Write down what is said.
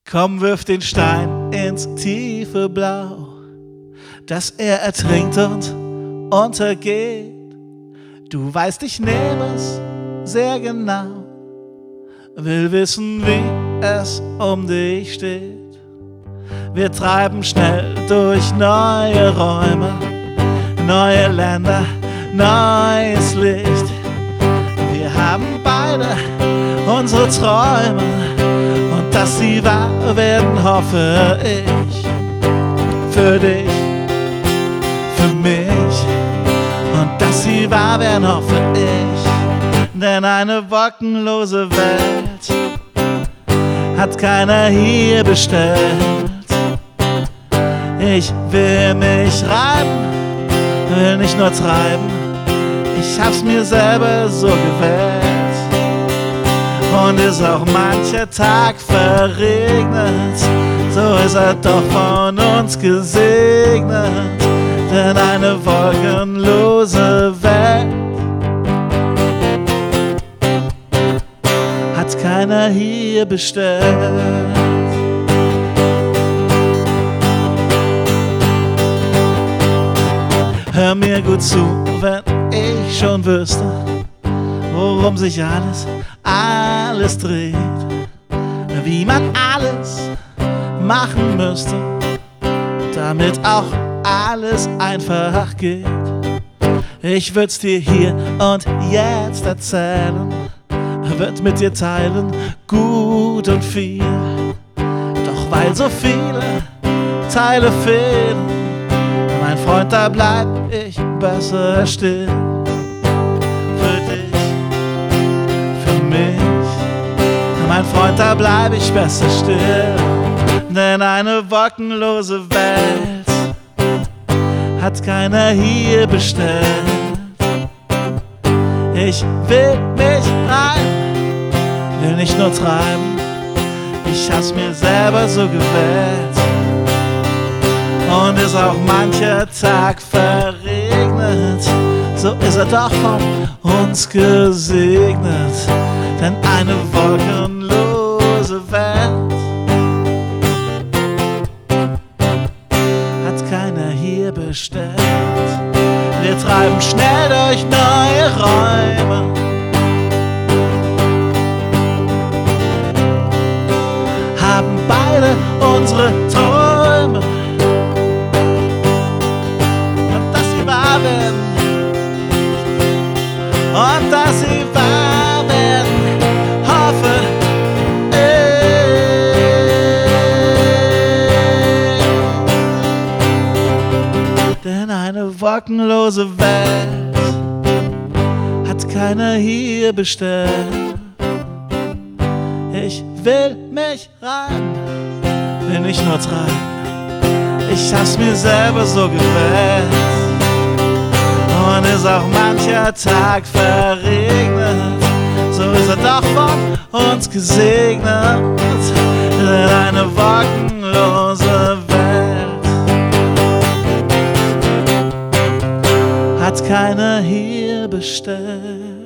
Komm, wirf den Stein ins tiefe Blau, dass er ertrinkt und untergeht. Du weißt, ich nehme es sehr genau, will wissen, wie es um dich steht. Wir treiben schnell durch neue Räume, neue Länder, neues Licht. Wir haben beide unsere Träume und dass sie wahr werden, hoffe ich. Für dich, für mich und dass sie wahr werden, hoffe ich. Denn eine wolkenlose Welt hat keiner hier bestellt. Ich will mich reiben, will nicht nur treiben, ich hab's mir selber so gewählt. Und ist auch mancher Tag verregnet, so ist er doch von uns gesegnet. Denn eine wolkenlose Welt hat keiner hier bestellt. Hör mir gut zu, wenn ich schon wüsste, worum sich alles dreht, wie man alles machen müsste, damit auch alles einfach geht. Ich würd's dir hier und jetzt erzählen, würd mit dir teilen, gut und viel. Doch weil so viele Teile fehlen, mein Freund, da bleib ich besser still. Für dich, für mich, mein Freund, da bleib ich besser still. Denn eine wolkenlose Welt hat keiner hier bestellt. Ich will mich reiben, will nicht nur treiben, ich hab's mir selber so gewählt. Und ist auch mancher Tag verregnet, so ist er doch von uns gesegnet. Denn eine wolkenlose Welt hat keiner hier bestellt. Wir treiben schnell durch neue Räume, haben beide unsere Träume. Und dass sie wahr werden, hoffe ich. Denn eine wolkenlose Welt hat keiner hier bestellt. Ich will mich reiben, will nicht nur treiben, ich hab's mir selber so gewählt. Und ist auch mancher Tag verregnet, so ist er doch von uns gesegnet. Denn eine wolkenlose Welt hat keiner hier bestellt.